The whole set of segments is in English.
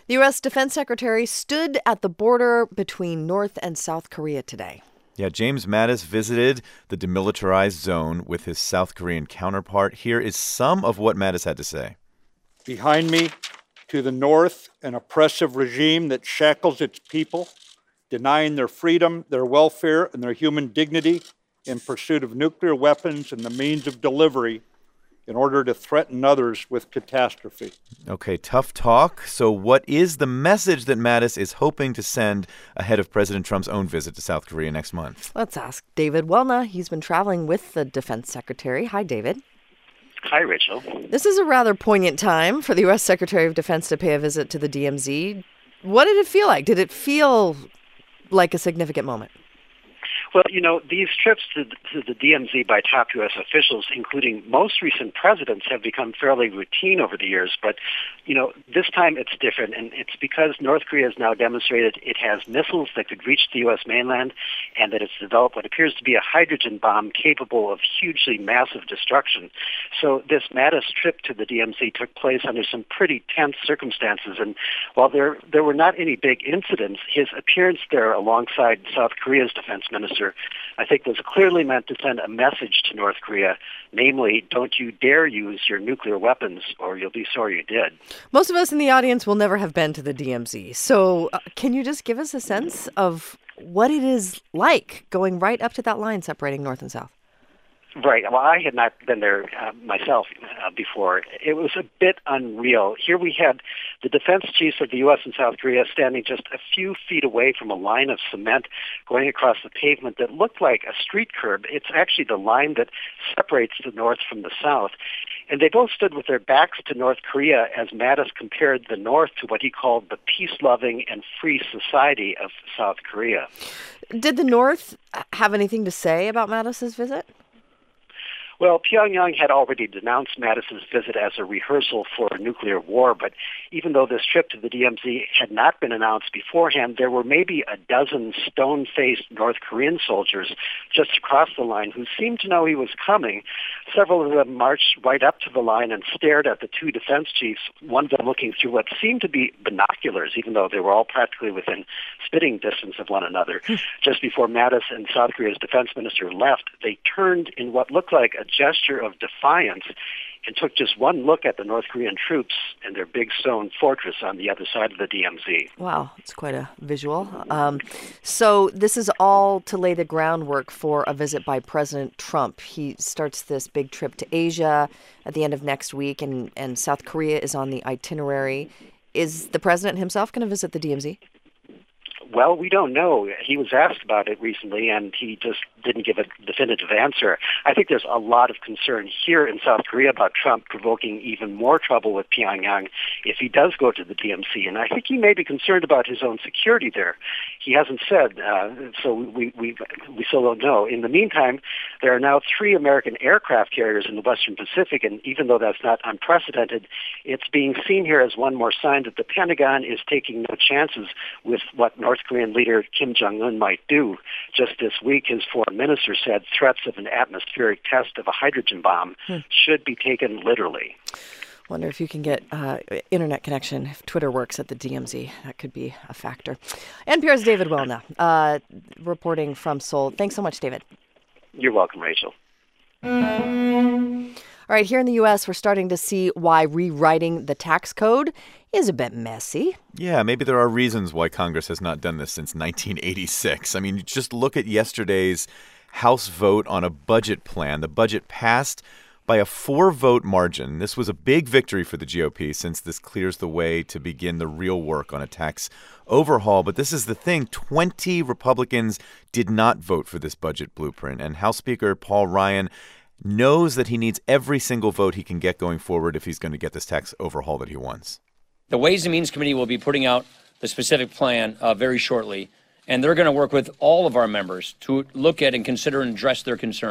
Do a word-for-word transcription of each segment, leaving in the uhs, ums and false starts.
The U S Defense Secretary stood at the border between North and South Korea today. Yeah, James Mattis visited the demilitarized zone with his South Korean counterpart. Here is some of what Mattis had to say. Behind me, to the north, an oppressive regime that shackles its people, denying their freedom, their welfare, and their human dignity in pursuit of nuclear weapons and the means of delivery in order to threaten others with catastrophe. Okay, tough talk. So what is the message that Mattis is hoping to send ahead of President Trump's own visit to South Korea next month? Let's ask David Welna. He's been traveling with the defense secretary. Hi, David. Hi, Rachel. This is a rather poignant time for the U S Secretary of Defense to pay a visit to the D M Z. What did it feel like? Did it feel like a significant moment? Well, you know, these trips to, to the D M Z by top U S officials, including most recent presidents, have become fairly routine over the years. But, you know, this time it's different, and it's because North Korea has now demonstrated it has missiles that could reach the U S mainland and that it's developed what appears to be a hydrogen bomb capable of hugely massive destruction. So this Mattis trip to the D M Z took place under some pretty tense circumstances, and while there there were not any big incidents, his appearance there alongside South Korea's defense minister I think was clearly meant to send a message to North Korea, namely, don't you dare use your nuclear weapons or you'll be sorry you did. Most of us in the audience will never have been to the D M Z. So uh, can you just give us a sense of what it is like going right up to that line separating North and South? Right. Well, I had not been there uh, myself uh, before. It was a bit unreal. Here we had the defense chiefs of the U S and South Korea standing just a few feet away from a line of cement going across the pavement that looked like a street curb. It's actually the line that separates the North from the South. And they both stood with their backs to North Korea as Mattis compared the North to what he called the peace-loving and free society of South Korea. Did the North have anything to say about Mattis's visit? Well, Pyongyang had already denounced Mattis's visit as a rehearsal for a nuclear war, but even though this trip to the D M Z had not been announced beforehand, there were maybe a dozen stone-faced North Korean soldiers just across the line who seemed to know he was coming. Several of them marched right up to the line and stared at the two defense chiefs, one of them looking through what seemed to be binoculars, even though they were all practically within spitting distance of one another. Just before Mattis and South Korea's defense minister left, they turned in what looked like a gesture of defiance and took just one look at the North Korean troops and their big stone fortress on the other side of the D M Z. Wow, it's quite a visual. Um, so this is all to lay the groundwork for a visit by President Trump. He starts this big trip to Asia at the end of next week, and, and South Korea is on the itinerary. Is the president himself going to visit the D M Z? Well, we don't know. He was asked about it recently, and he just didn't give a definitive answer. I think there's a lot of concern here in South Korea about Trump provoking even more trouble with Pyongyang if he does go to the D M Z. And I think he may be concerned about his own security there. He hasn't said, uh, so we, we, we still don't know. In the meantime, there are now three American aircraft carriers in the Western Pacific, and even though that's not unprecedented, it's being seen here as one more sign that the Pentagon is taking no chances with what North Korean leader Kim Jong-un might do. Just this week, his foreign minister said threats of an atmospheric test of a hydrogen bomb hmm. should be taken literally. Wonder if you can get uh, internet connection, if Twitter works at the D M Z. That could be a factor. N P R's David Welna, uh, reporting from Seoul. Thanks so much, David. You're welcome, Rachel. All right, here in the U S, we're starting to see why rewriting the tax code is a bit messy. Yeah, maybe there are reasons why Congress has not done this since nineteen eighty-six. I mean, just look at yesterday's House vote on a budget plan. The budget passed by a four-vote margin. This was a big victory for the G O P since this clears the way to begin the real work on a tax overhaul. But this is the thing. twenty Republicans did not vote for this budget blueprint, and House Speaker Paul Ryan knows that he needs every single vote he can get going forward if he's going to get this tax overhaul that he wants. The Ways and Means Committee will be putting out the specific plan uh, very shortly, and they're going to work with all of our members to look at and consider and address their concerns.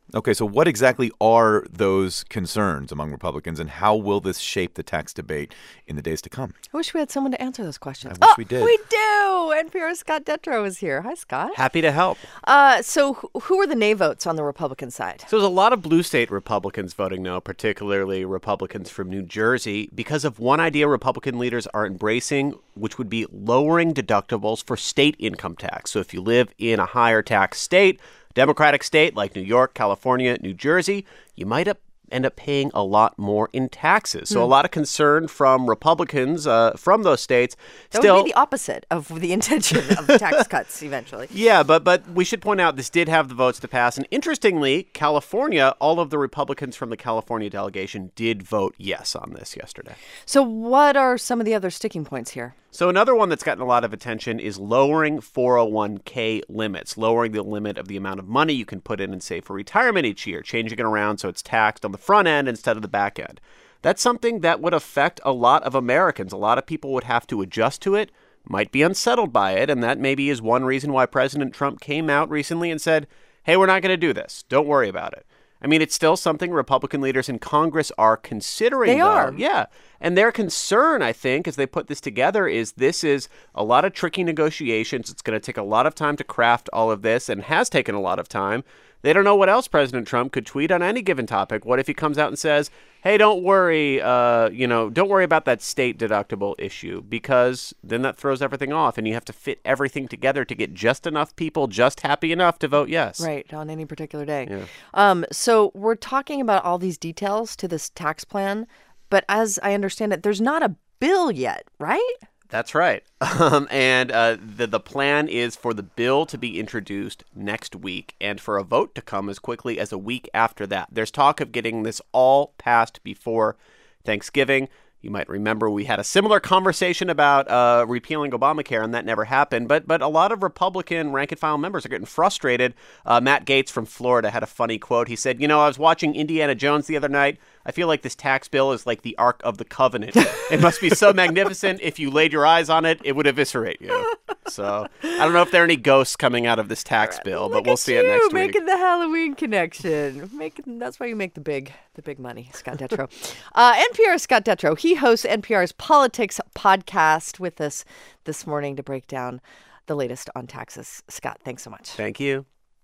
Okay, so what exactly are those concerns among Republicans, and how will this shape the tax debate in the days to come? I wish we had someone to answer those questions. I wish oh, we did. We do. N P R's Scott Detrow is here. Hi, Scott. Happy to help. Uh, so wh- who are the nay votes on the Republican side? So there's a lot of blue state Republicans voting no, particularly Republicans from New Jersey, because of one idea Republican leaders are embracing, which would be lowering deductibles for state income tax. So if you live in a higher tax state, Democratic state like New York, California, New Jersey, you might up, end up paying a lot more in taxes. So Hmm. a lot of concern from Republicans uh, from those states. That Still, would be the opposite of the intention of tax cuts eventually. yeah, but but we should point out this did have the votes to pass. And interestingly, California, all of the Republicans from the California delegation did vote yes on this yesterday. So what are some of the other sticking points here? So another one that's gotten a lot of attention is lowering four oh one k limits, lowering the limit of the amount of money you can put in and save for retirement each year, changing it around so it's taxed on the front end instead of the back end. That's something that would affect a lot of Americans. A lot of people would have to adjust to it, might be unsettled by it, and that maybe is one reason why President Trump came out recently and said, hey, we're not going to do this. Don't worry about it. I mean, it's still something Republican leaders in Congress are considering. They though. are. Yeah. And their concern, I think, as they put this together is this is a lot of tricky negotiations. It's going to take a lot of time to craft all of this and has taken a lot of time. They don't know what else President Trump could tweet on any given topic. What if he comes out and says, hey, don't worry, uh, you know, don't worry about that state deductible issue, because then that throws everything off and you have to fit everything together to get just enough people just happy enough to vote yes. Right, on any particular day. Yeah. Um, so we're talking about all these details to this tax plan, but as I understand it, there's not a bill yet, right? That's right. Um, and uh, the, the plan is for the bill to be introduced next week and for a vote to come as quickly as a week after that. There's talk of getting this all passed before Thanksgiving. You might remember we had a similar conversation about uh, repealing Obamacare, and that never happened. But but a lot of Republican rank-and-file members are getting frustrated. Uh, Matt Gaetz from Florida had a funny quote. He said, you know, I was watching Indiana Jones the other night. I feel like this tax bill is like the Ark of the Covenant. It must be so magnificent. If you laid your eyes on it, it would eviscerate you. So I don't know if there are any ghosts coming out of this tax bill, but Look we'll at see you, it next week. making the Halloween connection. Making that's why you make the big the big money, Scott Detrow. uh, N P R's Scott Detrow. He hosts N P R's Politics podcast with us this morning to break down the latest on taxes. Scott, thanks so much. Thank you.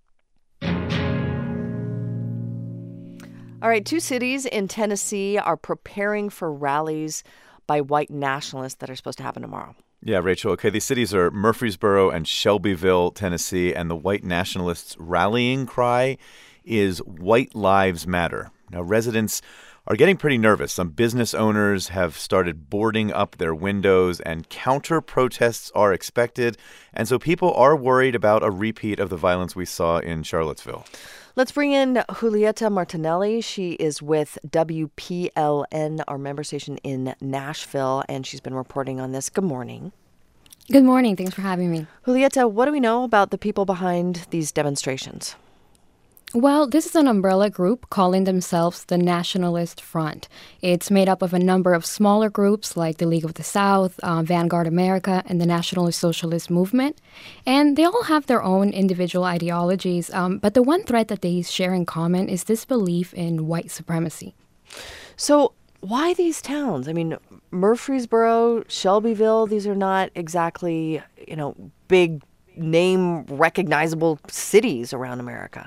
All right, two cities in Tennessee are preparing for rallies by white nationalists that are supposed to happen tomorrow. Yeah, Rachel. Okay, these cities are Murfreesboro and Shelbyville, Tennessee, and the white nationalists' rallying cry is White Lives Matter. Now, residents are getting pretty nervous. Some business owners have started boarding up their windows, and counter-protests are expected. And so people are worried about a repeat of the violence we saw in Charlottesville. Let's bring in Julieta Martinelli. She is with W P L N, our member station in Nashville, and she's been reporting on this. Good morning. Good morning. Thanks for having me. Julieta, what do we know about the people behind these demonstrations? Well, this is an umbrella group calling themselves the Nationalist Front. It's made up of a number of smaller groups like the League of the South, uh, Vanguard America, and the Nationalist Socialist Movement. And they all have their own individual ideologies, um, but the one thread that they share in common is this belief in white supremacy. So why these towns? I mean, Murfreesboro, Shelbyville, these are not exactly, you know, big name recognizable cities around America.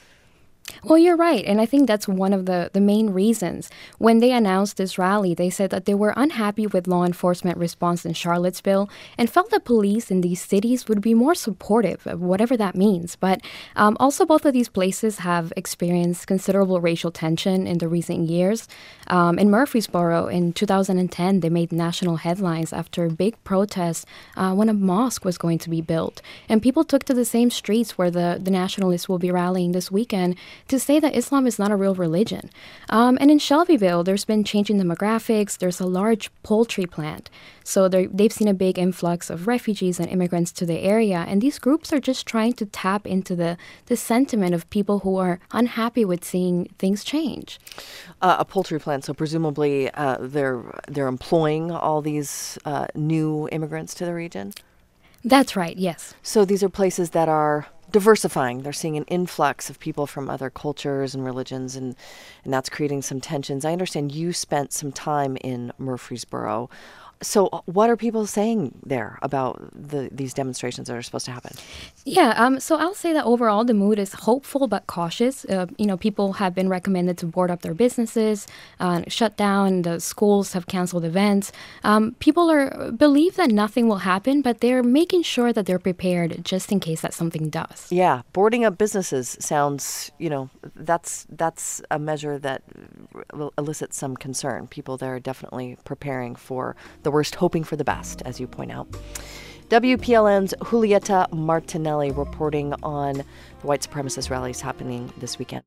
Well, you're right, and I think that's one of the, the main reasons. When they announced this rally, they said that they were unhappy with law enforcement response in Charlottesville and felt that police in these cities would be more supportive, of whatever that means. But um, also both of these places have experienced considerable racial tension in the recent years. Um, in Murfreesboro, in two thousand ten, they made national headlines after big protests uh, when a mosque was going to be built. And people took to the same streets where the, the nationalists will be rallying this weekend to say that Islam is not a real religion. Um, and in Shelbyville, there's been changing demographics. There's a large poultry plant. So they've seen a big influx of refugees and immigrants to the area. And these groups are just trying to tap into the, the sentiment of people who are unhappy with seeing things change. Uh, a poultry plant, so presumably uh, they're they're employing all these uh, new immigrants to the region? That's right, yes. So these are places that are diversifying. They're seeing an influx of people from other cultures and religions, and, and that's creating some tensions. I understand you spent some time in Murfreesboro. So what are people saying there about the, these demonstrations that are supposed to happen? Yeah, um, so I'll say that overall the mood is hopeful but cautious. Uh, you know, people have been recommended to board up their businesses, uh, shut down. The schools have canceled events. Um, people are believe that nothing will happen, but they're making sure that they're prepared just in case that something does. Yeah, boarding up businesses sounds, you know, that's that's a measure that will elicit some concern. People there are definitely preparing for the worst, hoping for the best, as you point out. W P L N's Julieta Martinelli reporting on the white supremacist rallies happening this weekend.